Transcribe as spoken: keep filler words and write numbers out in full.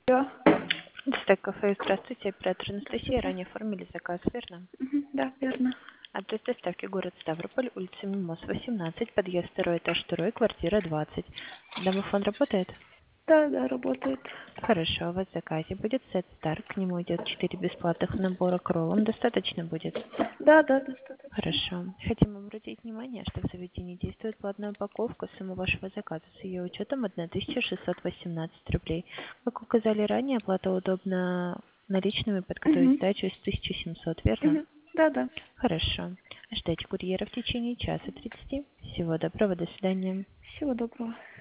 Да. Дистек кафе, здравствуйте, оператор Анастасия, ранее оформили заказ, верно? Мгм, да, верно. Адрес доставки город Ставрополь, улица Мимоз, восемнадцать, подъезд второй, этаж второй, квартира двадцать. Домофон работает? Да, да, работает. Хорошо, у вас в заказе будет сет Star, к нему идет четыре бесплатных набора к роллам, достаточно будет? Да, да, достаточно. Хорошо. Хотим обратить внимание, что в заведении действует платная упаковка. Сумма вашего заказа с ее учетом тысяча шестьсот восемнадцать рублей. Как указали ранее, оплата удобна наличными, подготовить Угу. сдачу из тысячи семьсот, верно? Угу. Да, да. Хорошо. Ждайте курьера в течение часа тридцати. Всего доброго, до свидания. Всего доброго.